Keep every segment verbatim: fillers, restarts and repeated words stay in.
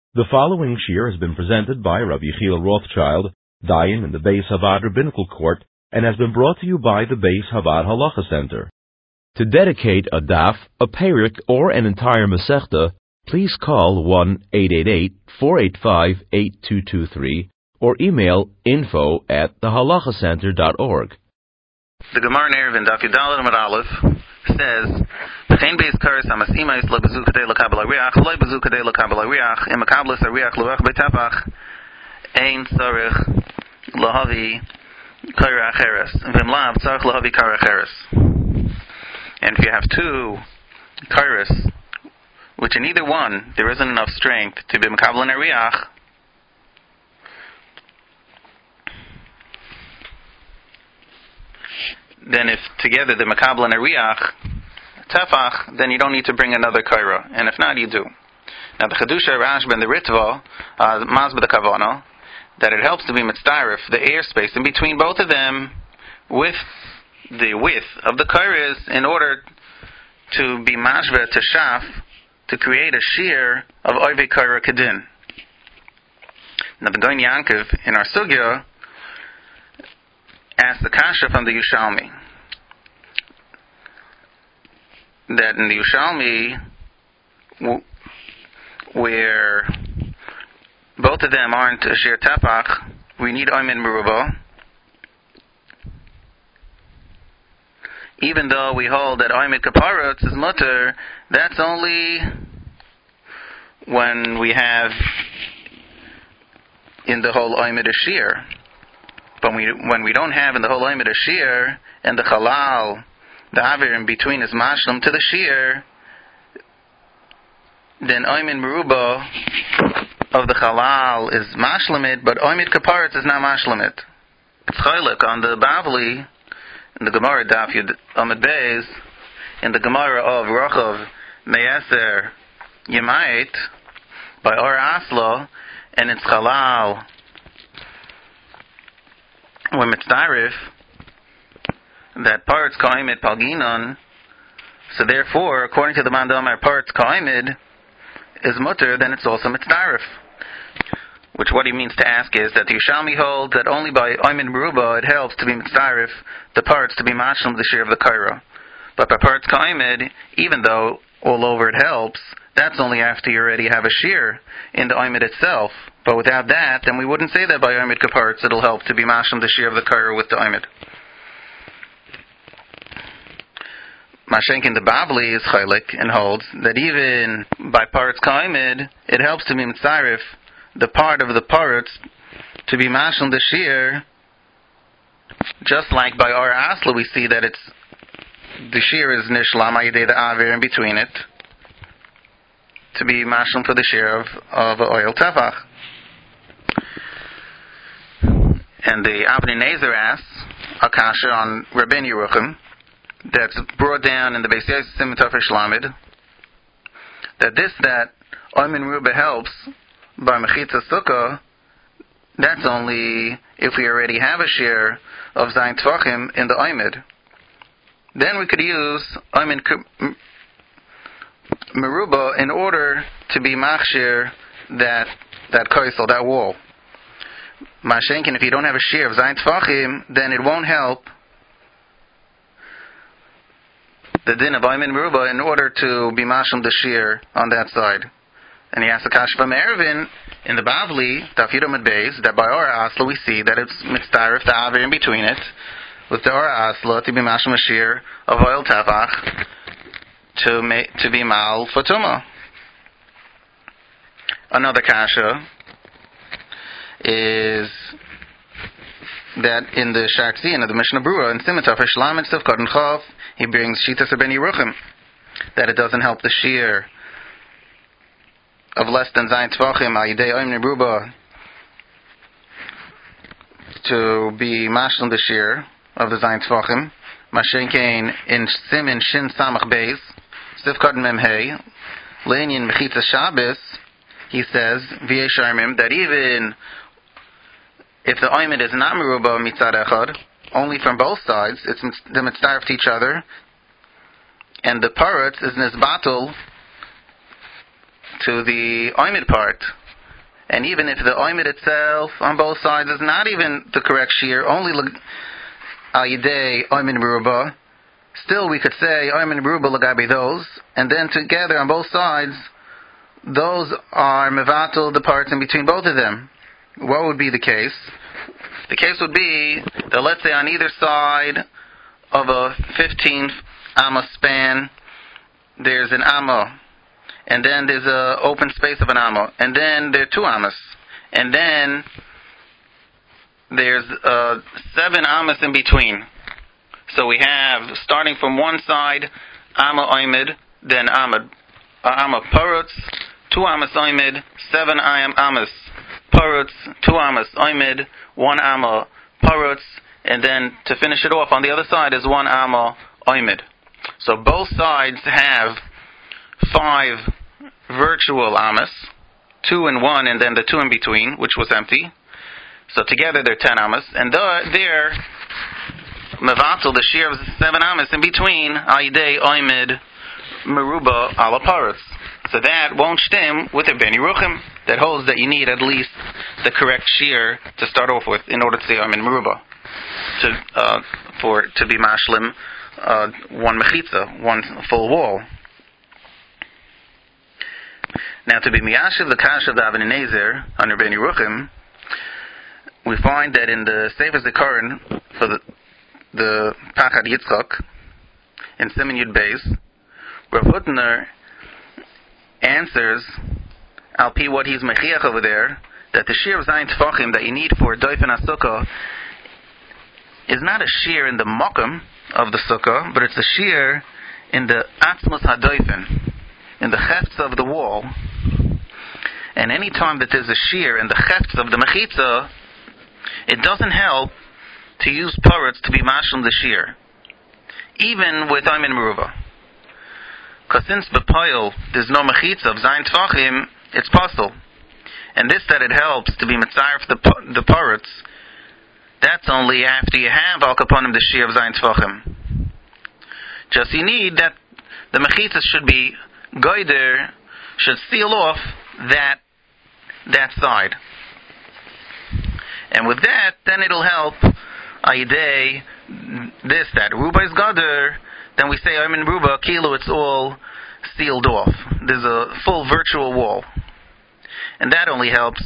The following shir has been presented by Rabbi Yechiel Rothschild, Dayan in the Beis Havad Rabbinical Court, and has been brought to you by the Beis Havad Halacha Center. To dedicate a daf, a perik, or an entire masechta, please call one eight eight eight, four eight five, eight two two three or email info at the halacha center dot org. The Gemara in Eruvin, Daf Yudalad Amud Aleph, says, "V'chein beis kares amasimais lo bezu kadei lekabel hariach, lo bezu kadei lekabel hariach, im mekablas hariach loach betapach, ein tzarich lahavi kara acheres, v'im lav tzarich lahavi kara acheres." And if you have two kares, which in either one there isn't enough strength to be mekabel and hariach, then if together the makabel and a riach tefach, then you don't need to bring another kaira, and if not, you do. Now the chedusha Rashba and the Ritva, uh, mazba the kavana, that it helps to be mitzdarif the airspace in between both of them with the width of the kairas in order to be mashva to shaf to create a shear of oivei kaira kedin. Now the Goin Yankov in our sugya asked the kasha from the Yushalmi, that in the Yushalmi, w- where both of them aren't a shir tapach, we need oimin meruba, even though we hold that oimin kaparot is mutter, that's only when we have in the whole oimin a shir. But we, when we don't have in the whole oimid a shear, and the halal, the avir in between is mashlam to the shear, then oimid meruba of the halal is mashlamit, but oimid kaparet is not mashlamit. It's chaylik on the Bavli, in the Gemara Daf Yud Amud Beis, in the Gemara of Rochov Me'eser Yemayit, by Or Aslo, and it's halal when mitzdarif, that parts ka'imid palginon, so therefore, according to the Mandamar, parts ka'imid is mutter, then it's also mitzdarif. Which what he means to ask is that the Yushalmi holds that only by oimid meruba it helps to be mitzdarif the parts to be mashlam the shir of the kaira. But by parts ka'imid, even though all over it helps, that's only after you already have a shir in the oimid itself. But without that, then we wouldn't say that by oimid kaparts it'll help to be mashlam the shir of the kaira with the oimid. Mashenkin the Bavli is chaylik and holds that even by parts ka'imid, it helps to be mitzarif the part of the parts to be mashlam the shir, just like by our asla we see that it's the shir is nishlam ayidei the avir in between it to be mashlam for the shir of, of oil tefach. And the Avnei Nezer asks Akasha on Rabbeinu Yeruchim, that's brought down in the Beis Yosef Siman Tafresh Lamed, that this that Oimin Ruba helps by Mechitza Sukkah, that's only if we already have a share of Zayin Tvachim in the Oimid. Then we could use Oimin Meruba in order to be Machshir that that kaisel, that wall. Mashenkin, if you don't have a share of Zayin Tfachim, then it won't help the din of Oimin Meruba in order to be mashlam the shir on that side. And he asks the kasha from Eruvin in the Bavli, Daf Yud Amud Beis, that by Ora Asla we see that it's mitzdarif the avir in between it with the Ora Asla to be mashlam the shir of oil tafach to ma- to be mal fatuma. Another kasha is that in the Sharksian of the Mishnah Brura in Siman Tafresh Lamed Sivkot and Chav, he brings Shitas Rabbeinu Yeruchim that it doesn't help the shear of less than Zayin Tvachim al Yidei Oimni Meruba to be mashlam the shear of the Zayin Tvachim. Mashenkein in Simin Shin Samach Beis Sivkot Mem Hey Leinian Mechitza Shabbos, he says V'yei Sharmim that even if the oimid is not meruba mitzad echad, only from both sides, it's the mitzdarif to each other, and the parrot is nisbatul to the oimid part, And even if the oimid itself on both sides is not even the correct shear, only al yidei oimid meruba, still we could say oimid meruba lagabi those, and then together on both sides, those are mevatel, the parts in between both of them. What would be the case? The case would be that, let's say, on either side of a fifteen amma span, there's an amma, and then there's an open space of an amma, and then there are two ammas, and then there's uh, seven ammas in between. So we have, starting from one side, amma oimid, then amma, uh, amma parutz, two ammas oimid, seven ammas parutz, two ammas oimid, one amma parutz, and then to finish it off on the other side is one amma oimid. So both sides have five virtual ammas, two in one, and then the two in between, which was empty. So together they're ten ammas, and they're mevatel, the shear of seven ammas in between, ayidei oimid meruba ala parutz. So that won't stem with a Ben Yeruchim that holds that you need at least the correct shear to start off with in order to say I'm in Meruba, to uh, for to be mashlim uh, one mechitza, one full wall. Now to be miyashiv the kasha of the Avnei Nezer under Ben Yeruchim, we find that in the Sefer Zikaron for the the Pachad Yitzchak in Siman Yud Beis, Rav Hutner answers, al pi what he's mechiach over there, that the shear of zayin tefachim that you need for doifen ha-sukkah is not a shear in the mokum of the sukkah, but it's a shear in the atzmus ha-doifen, in the hefts of the wall. And any time that there's a shear in the hefts of the mechitza, it doesn't help to use parrots to be mashlim the shear, even with Aymin Meruba. Because since b'poil there's no mechitza of zayin tefachim, it's possible. And this that it helps to be mitzaref the the parrots, that's only after you have al kaponim the shear of zayin tefachim. Just you need that the mechitza should be goider, should seal off that that side. And with that, then it'll help ayidei this that ruba is goder. Then we say I'm in Ruba, Kilo, it's all sealed off. There's a full virtual wall. And that only helps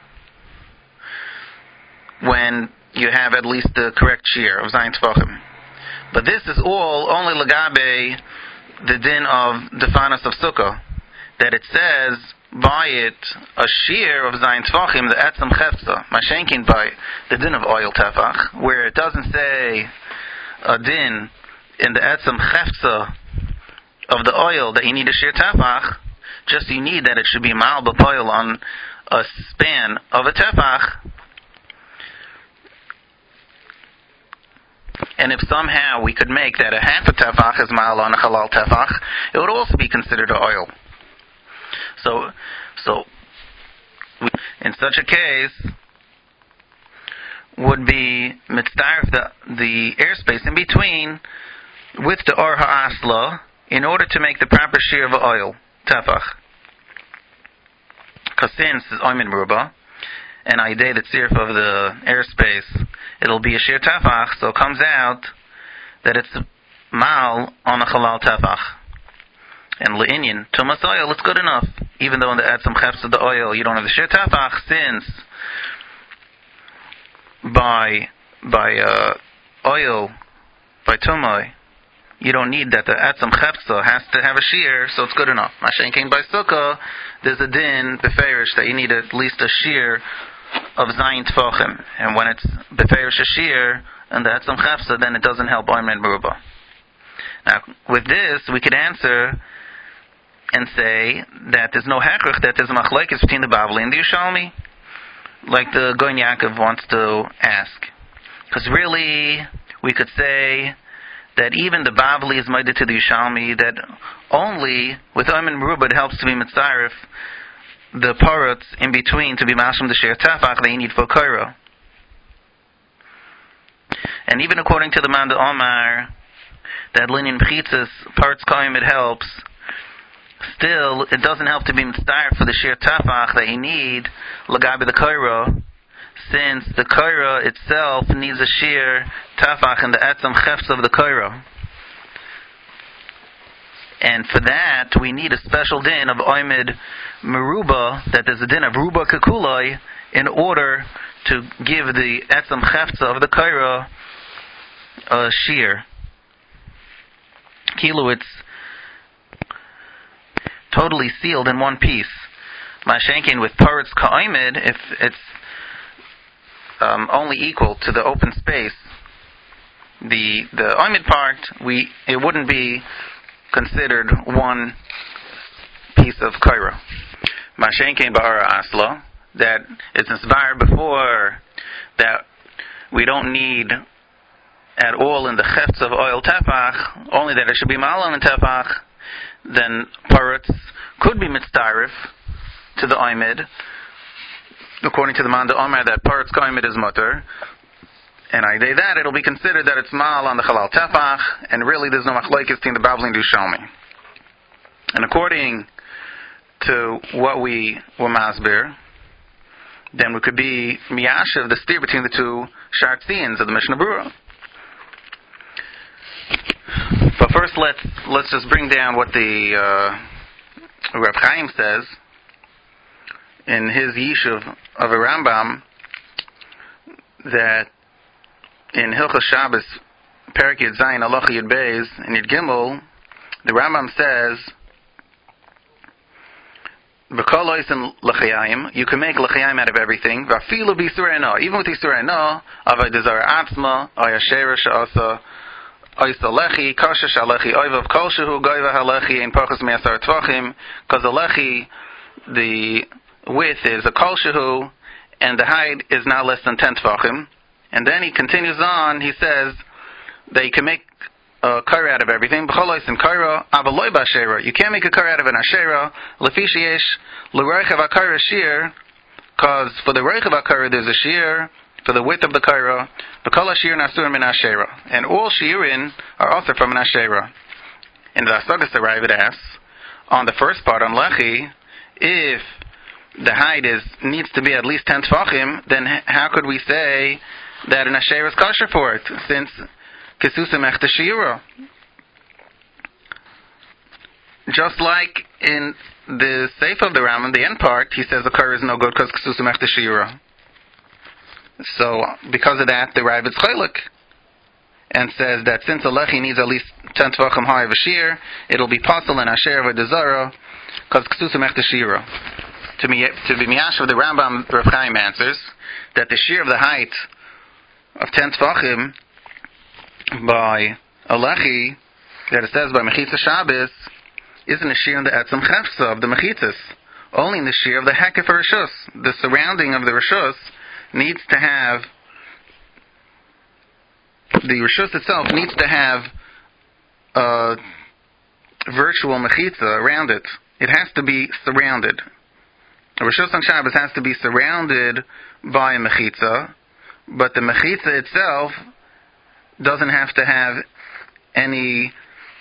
when you have at least the correct shear of Zayin Tefachim. But this is all only Lagabe, the din of Defanas of Sukkah, that it says by it a shear of Zayin Tefachim, the Etzem Chefza, Mashenkin by the din of oil Tefach, where it doesn't say a din in the etzem chefza of the oil that you need a shear tefach, just you need that it should be mal b'poil on a span of a tefach. And if somehow we could make that a half a tefach is mal on a halal tefach, it would also be considered a oil. So, so we, in such a case, would be mitzdarf the the airspace in between with the or ha'asla in order to make the proper shear of oil, tefach. Because since it's oimin meruba, and I did the tzirf of the airspace, it'll be a shear tefach, so it comes out that it's mal on a halal tefach. And le'inyan, tumas oil, it's good enough. Even though in the etzem chefs of the oil, you don't have the shear tefach, since by, by, uh, oil, by tumai, you don't need that. The Etzem Chepsa has to have a shear, so it's good enough. Mashen came by Sukkah, there's a din, beferish, that you need at least a shear of Zayin Tefachim. And when it's beferish a shear, and the Etzem Chepsa, then it doesn't help Oymen Meruba. Now, with this, we could answer and say that there's no hechrich, that there's a machlekes between the Bavli and the Yerushalmi, like the Goin Yaakov wants to ask. Because really, we could say that even the Bavli is mighty to the Yerushalmi, that only with Oymen Meruba it helps to be mitzaref the parrots in between to be mashlim the sheir tefach that you need for kaira. And even according to the Manda Omar, that linyan b'chitzas parts kaim it helps, still, it doesn't help to be mitzvah for the sheer tafach that you need lagabi the kaira, since the kaira itself needs a sheer tafach in the etzam chefs of the kaira. And for that, we need a special din of oimid meruba, that there's a din of ruba kakuloi, in order to give the etzam chefza of the kaira a sheer. Kilo, it's totally sealed in one piece. Mashenkin with paritz ka'oimid, if it's um, only equal to the open space, the the oimid part, we it wouldn't be considered one piece of kaira. Mashenkin ba'ara asla, that it's inspired before that we don't need at all in the chefts of oil tefach, only that it should be ma'alam in tefach, then parutz could be mitzdarif to the oimid, according to the man the omer that parutz ka'oimid is mutter, and I day that it'll be considered that it's ma'al on the halal tefach, and really there's no machlokes in the Bavli du Shomi. And according to what we were masbir, then we could be miyashiv the steer between the two shartziyans of the Mishnah Berurah. But first, let's let's just bring down what the uh, Reb Chaim says in his Yishuv of a Rambam, that in Hilchos Shabbos, Perek Yud Zayin, Halacha Yud Beis, and Yud Gimel, the Rambam says, B'kol oisim l'chayayim, you can make l'chayayim out of everything. V'afilu b'yisur eno, even with yisur eno, avay dezara atzma, oy asher she'asa, oy salechi, kasha shalechi, oivav kol shehu goyva halechi, ein pachas me'asar tvachim, because the lechi, the width is a kol shehu, and the height is not less than ten tvachim. And then he continues on, he says that you can make a kaira out of everything. B'cholois and kaira, avaloi b'ashera. You can't make a kaira out of an ashera. Lefi sheyesh l'roichav ha'kaira shear, because for the roichav ha'kaira there's a shear for the width of the kaira. B'kol ha'shir nasur min ashera. And all shiurin are also from an ashera. In the Asagas the Ravid asks, on the first part, on lechi, if the height is needs to be at least ten tfachim, then how could we say that an asher is kosher for it, since kesusim echta shiura? Just like in the Seif of the Rambam, the end part, he says the kar is no good because kesusim echta shiura. So because of that, the Ravid's chaylik and says that since a lechi needs at least ten tvachim high of a shear, it'll be possible in asher of a desara because kesusim echta shiura. To be to be miyashav, the Rambam Rav Chaim answers that the shear of the height of ten tfachim by a lechi that it says by mechitza Shabbos isn't a shear in the etzem chefsa of the mechitzas, only in the shear of the hekef rishus. The surrounding of the rishus needs to have, the rishus itself needs to have a virtual mechitza around it. It has to be surrounded. A rishus on Shabbos has to be surrounded by a mechitza, but the mechitza itself doesn't have to have any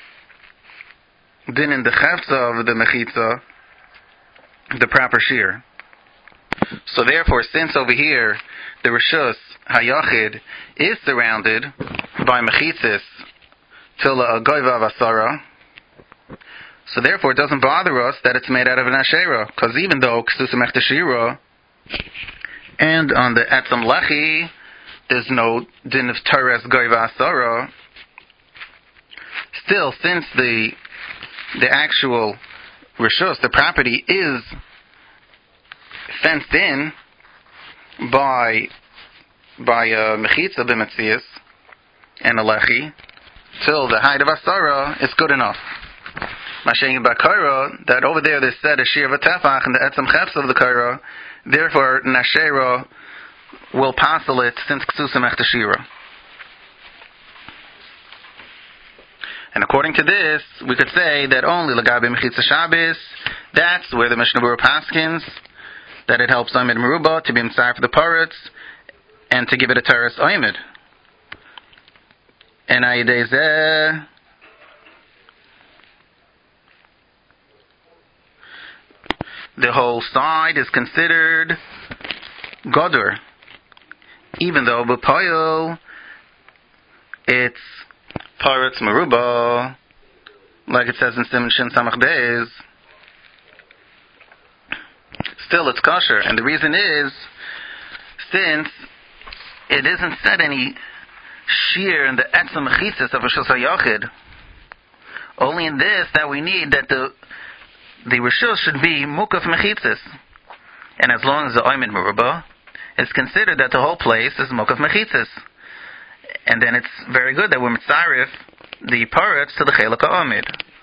din in the chefza of the mechitza, the proper shear. So therefore, since over here the rishus hayachid is surrounded by mechitzas till a goyva vasara, so therefore it doesn't bother us that it's made out of an asherah, because even though ksusim echta shira, and on the etzam lechi there's no din of teres goyva asara, still since the the actual rishus, the property, is fenced in by by a mechitza b'metzias and a lechi till the height of asara, is good enough. Mashengi b'kaira, that over there they said a shir v'tefach and the etzem chefs of the kaira, therefore nashera will passel it since ksusim echta shira. And according to this, we could say that only Lagabi Mechitza Shabbos, that's where the Mishnah Berurah paskins, that it helps Oimid Meruba to be inside for the parrots, and to give it a teres Oimid. And Ayidei Zeh, the whole side is considered godur, even though b'poyel it's paretz meruba, like it says in Siman Shin Samach Beis. Still, it's kosher, and the reason is since it isn't said any shear in the etzem mechitzas of Rishus HaYachid. Only in this that we need that the the Rishus should be mukaf mechitzas. And as long as the oimid merubah, it's considered that the whole place is mukaf mechitzas. And then it's very good that we're mitzarif the parrots to the chelak ha'omid.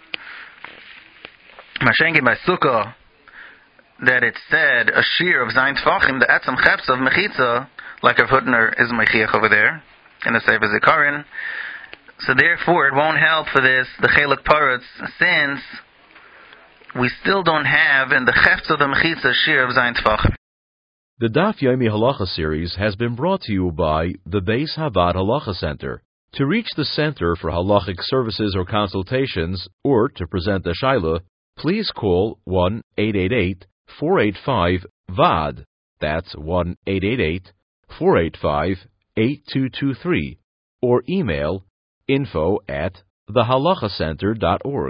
Mashengi by Sukkah, that it said a shear of zayin tfachim, the etzem cheps of mechitza, like Rav Hutner is mechiach over there in the Sefer Zikaron. So therefore, it won't help for this the chelak parrots, since we still don't have in the cheps of the mechitza shear of zayin tfachim. The Daf Yomi Halacha series has been brought to you by the Beis Havad Halacha Center. To reach the Center for Halachic Services or Consultations, or to present a Shaila, please call one eight eight eight, four eight five, V A D. That's one eight eight eight, four eight five, eight two two three. Or email info at the halacha center dot org.